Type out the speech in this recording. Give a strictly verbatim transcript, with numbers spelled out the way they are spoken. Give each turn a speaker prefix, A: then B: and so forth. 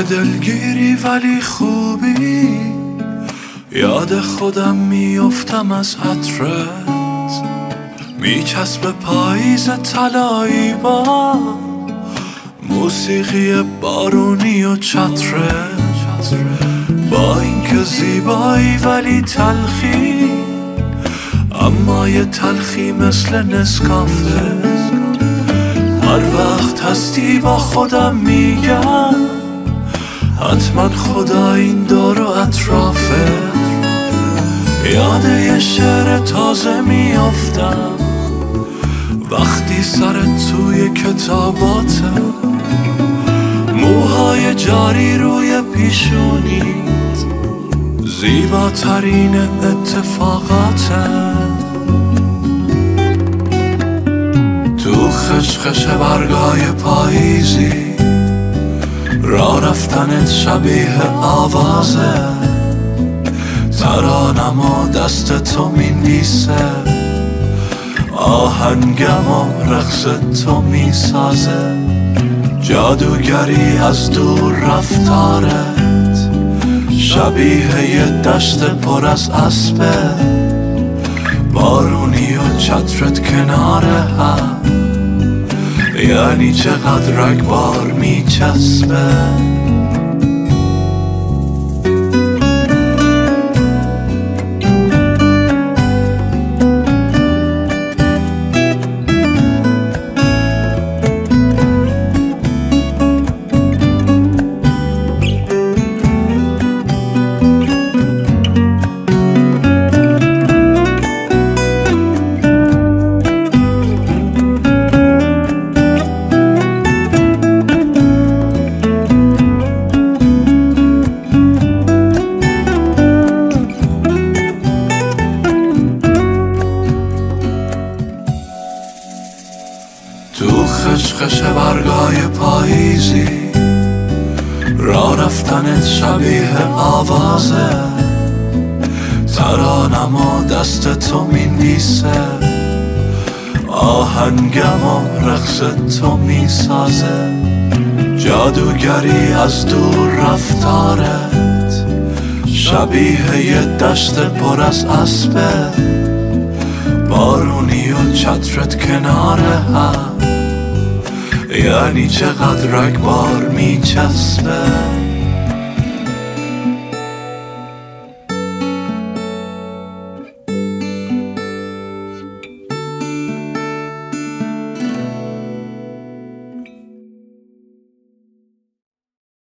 A: دلگیری ولی خوبی، یاد خودم میافتم از عطرت، میچسب پاییز طلایی با موسیقی بارونی و چترت. با اینکه زیبایی ولی تلخی، اما یه تلخی مثل نسکافه. هر وقت هستی با خودم میگم حتما خدا این دور و اطرافه. یاد یه شعر تازه میافتم وقتی سرت توی کتاباته، موهای جاری روی پیشونیت زیباترین اتفاقاته. تو خشخش برگای پاییزی، راه رفتنت شبیه آوازه، ترانم و دست تو مینویسه، آهنگم و رقص تو میسازه. جادوگری از دور رفتارت شبیه یه دشت پر از اسبه، بارونی و چترت کنار هم، یعنی چقدر رگبار میچسبه. تو خشخش برگای پاییزی، راه رفتنت شبیه آوازه، ترانم و دست تو مینویسه، آهنگم و رقص تو میسازه. جادوگری از دور رفتارت شبیه یه دشت پر از اسبه، بارونی و چترت کنار هم، یعنی چقدر رگبار میچسبه.